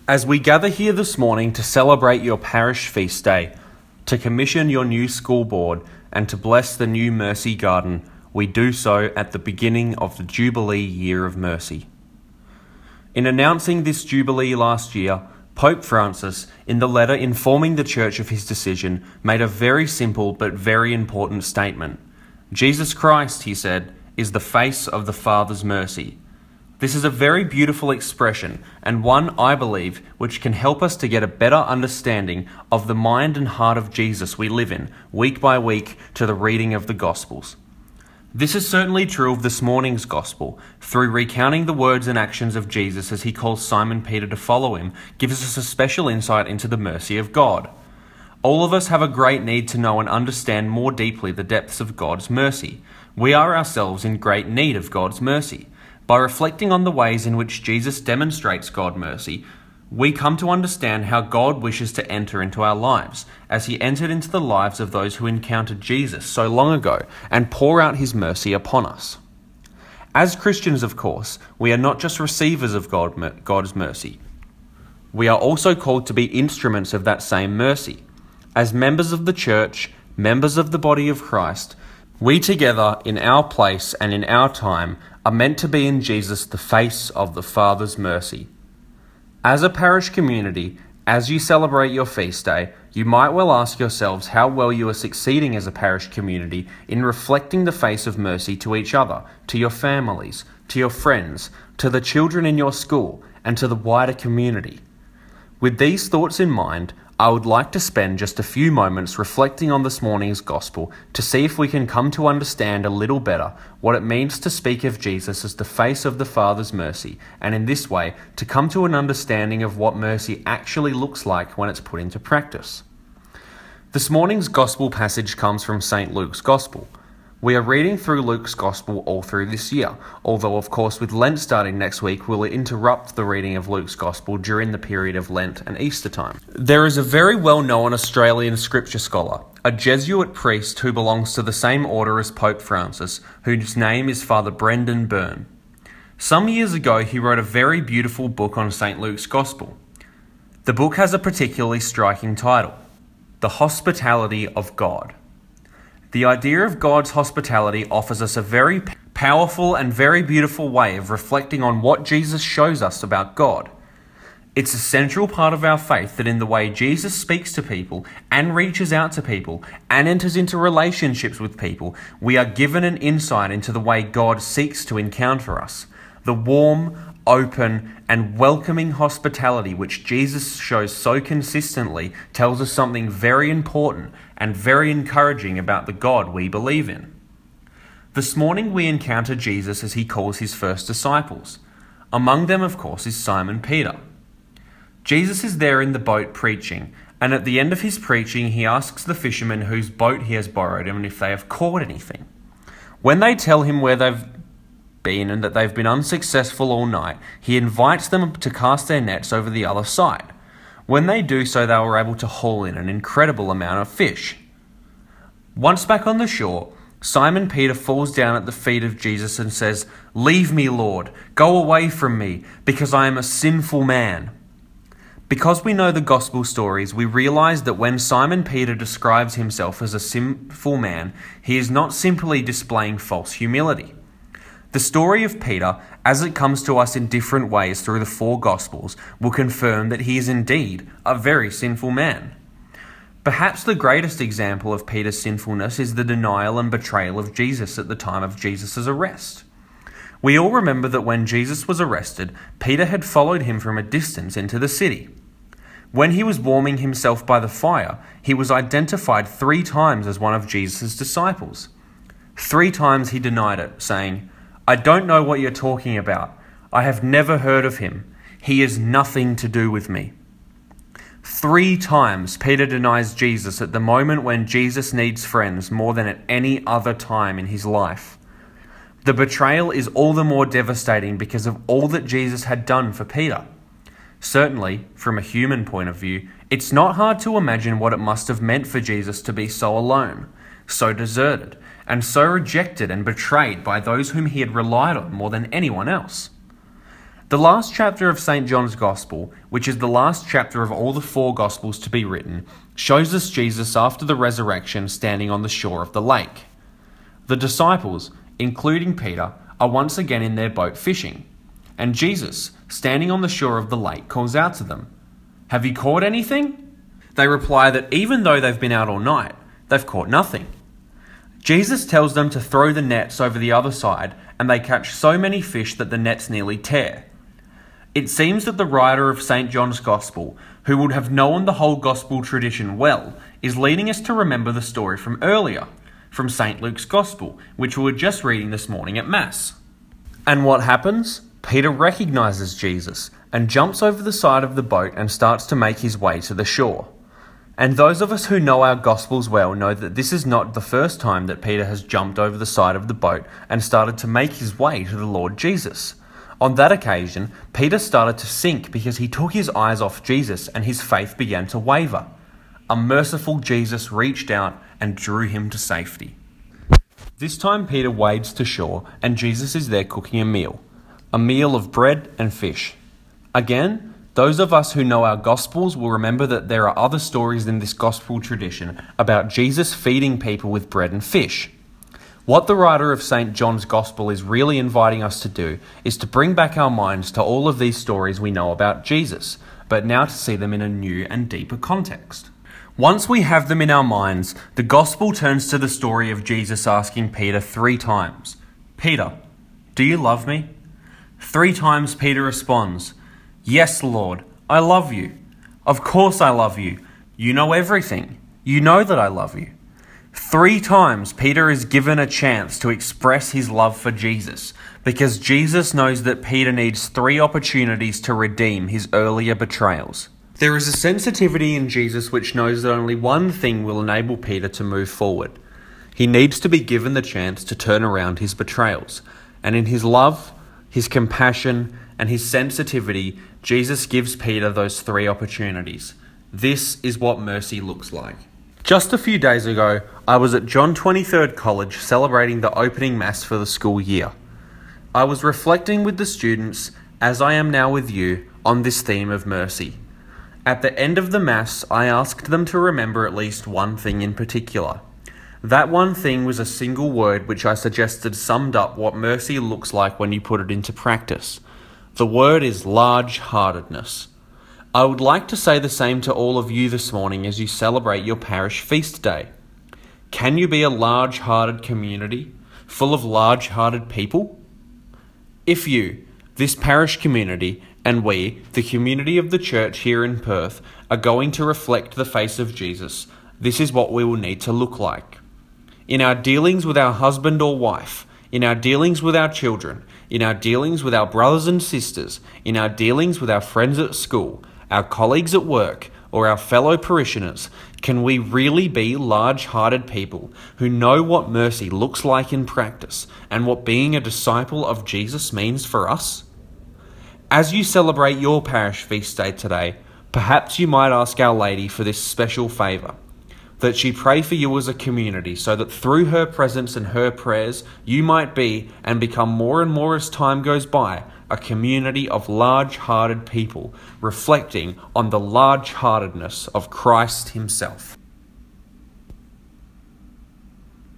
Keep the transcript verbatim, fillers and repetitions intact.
As we gather here this morning to celebrate your parish feast day, to commission your new school board, and to bless the new Mercy Garden, we do so at the beginning of the Jubilee Year of Mercy. In announcing this Jubilee last year, Pope Francis, in the letter informing the Church of his decision, made a very simple but very important statement. Jesus Christ, he said, is the face of the Father's mercy. This is a very beautiful expression, and one, I believe, which can help us to get a better understanding of the mind and heart of Jesus we live in, week by week, to the reading of the Gospels. This is certainly true of this morning's Gospel. Through recounting the words and actions of Jesus as he calls Simon Peter to follow him, gives us a special insight into the mercy of God. All of us have a great need to know and understand more deeply the depths of God's mercy. We are ourselves in great need of God's mercy. By reflecting on the ways in which Jesus demonstrates God's mercy, we come to understand how God wishes to enter into our lives, as he entered into the lives of those who encountered Jesus so long ago, and pour out his mercy upon us. As Christians, of course, we are not just receivers of God, God's mercy. We are also called to be instruments of that same mercy. As members of the Church, members of the body of Christ, we together, in our place and in our time, are meant to be in Jesus the face of the Father's mercy. As a parish community, as you celebrate your feast day, you might well ask yourselves how well you are succeeding as a parish community in reflecting the face of mercy to each other, to your families, to your friends, to the children in your school, and to the wider community. With these thoughts in mind, I would like to spend just a few moments reflecting on this morning's Gospel to see if we can come to understand a little better what it means to speak of Jesus as the face of the Father's mercy, and in this way to come to an understanding of what mercy actually looks like when it's put into practice. This morning's Gospel passage comes from Saint Luke's Gospel. We are reading through Luke's Gospel all through this year, although of course with Lent starting next week we'll interrupt the reading of Luke's Gospel during the period of Lent and Easter time. There is a very well-known Australian scripture scholar, a Jesuit priest who belongs to the same order as Pope Francis, whose name is Father Brendan Byrne. Some years ago he wrote a very beautiful book on Saint Luke's Gospel. The book has a particularly striking title, The Hospitality of God. The idea of God's hospitality offers us a very powerful and very beautiful way of reflecting on what Jesus shows us about God. It's a central part of our faith that in the way Jesus speaks to people and reaches out to people and enters into relationships with people, we are given an insight into the way God seeks to encounter us. The warm, open, and welcoming hospitality which Jesus shows so consistently tells us something very important and very encouraging about the God we believe in. This morning we encounter Jesus as he calls his first disciples. Among them, of course, is Simon Peter. Jesus is there in the boat preaching, and at the end of his preaching he asks the fishermen whose boat he has borrowed and if they have caught anything. When they tell him where they've been and that they've been unsuccessful all night, he invites them to cast their nets over the other side. When they do so, they were able to haul in an incredible amount of fish. Once back on the shore, Simon Peter falls down at the feet of Jesus and says, "Leave me, Lord, go away from me, because I am a sinful man." Because we know the gospel stories, we realize that when Simon Peter describes himself as a sinful man, he is not simply displaying false humility. The story of Peter, as it comes to us in different ways through the four Gospels, will confirm that he is indeed a very sinful man. Perhaps the greatest example of Peter's sinfulness is the denial and betrayal of Jesus at the time of Jesus' arrest. We all remember that when Jesus was arrested, Peter had followed him from a distance into the city. When he was warming himself by the fire, he was identified three times as one of Jesus' disciples. Three times he denied it, saying, "I don't know what you're talking about. I have never heard of him. He has nothing to do with me." Three times Peter denies Jesus at the moment when Jesus needs friends more than at any other time in his life. The betrayal is all the more devastating because of all that Jesus had done for Peter. Certainly, from a human point of view, it's not hard to imagine what it must have meant for Jesus to be so alone, so deserted, and so rejected and betrayed by those whom he had relied on more than anyone else. The last chapter of Saint John's Gospel, which is the last chapter of all the four Gospels to be written, shows us Jesus after the resurrection standing on the shore of the lake. The disciples, including Peter, are once again in their boat fishing, and Jesus, standing on the shore of the lake, calls out to them, "Have you caught anything?" They reply that even though they've been out all night, they've caught nothing. Jesus tells them to throw the nets over the other side, and they catch so many fish that the nets nearly tear. It seems that the writer of Saint John's Gospel, who would have known the whole Gospel tradition well, is leading us to remember the story from earlier, from Saint Luke's Gospel, which we were just reading this morning at Mass. And what happens? Peter recognises Jesus and jumps over the side of the boat and starts to make his way to the shore. And those of us who know our Gospels well know that this is not the first time that Peter has jumped over the side of the boat and started to make his way to the Lord Jesus. On that occasion, Peter started to sink because he took his eyes off Jesus and his faith began to waver. A merciful Jesus reached out and drew him to safety. This time Peter wades to shore and Jesus is there cooking a meal, a meal of bread and fish. Again, those of us who know our Gospels will remember that there are other stories in this Gospel tradition about Jesus feeding people with bread and fish. What the writer of Saint John's Gospel is really inviting us to do is to bring back our minds to all of these stories we know about Jesus, but now to see them in a new and deeper context. Once we have them in our minds, the Gospel turns to the story of Jesus asking Peter three times, "Peter, do you love me?" Three times Peter responds, "Yes, Lord, I love you. Of course I love you. You know everything. You know that I love you." Three times Peter is given a chance to express his love for Jesus, because Jesus knows that Peter needs three opportunities to redeem his earlier betrayals. There is a sensitivity in Jesus which knows that only one thing will enable Peter to move forward. He needs to be given the chance to turn around his betrayals. And in his love, his compassion, and his sensitivity, Jesus gives Peter those three opportunities. This is what mercy looks like. Just a few days ago, I was at John twenty-third College celebrating the opening Mass for the school year. I was reflecting with the students, as I am now with you, on this theme of mercy. At the end of the Mass, I asked them to remember at least one thing in particular. That one thing was a single word which I suggested summed up what mercy looks like when you put it into practice. The word is large-heartedness. I would like to say the same to all of you this morning as you celebrate your parish feast day. Can you be a large-hearted community, full of large-hearted people? If you, this parish community, and we, the community of the church here in Perth, are going to reflect the face of Jesus, this is what we will need to look like. In our dealings with our husband or wife, in our dealings with our children, in our dealings with our brothers and sisters, in our dealings with our friends at school, our colleagues at work, or our fellow parishioners, can we really be large-hearted people who know what mercy looks like in practice and what being a disciple of Jesus means for us? As you celebrate your parish feast day today, perhaps you might ask Our Lady for this special favour, that she pray for you as a community so that through her presence and her prayers, you might be and become more and more as time goes by, a community of large-hearted people reflecting on the large-heartedness of Christ himself.